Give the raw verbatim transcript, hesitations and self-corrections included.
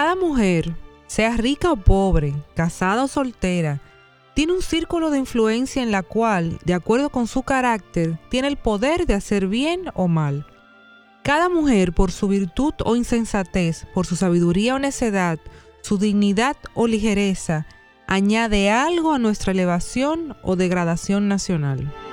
Cada mujer, sea rica o pobre, casada o soltera, tiene un círculo de influencia en la cual, de acuerdo con su carácter, tiene el poder de hacer bien o mal. Cada mujer, por su virtud o insensatez, por su sabiduría o necedad, su dignidad o ligereza, añade algo a nuestra elevación o degradación nacional.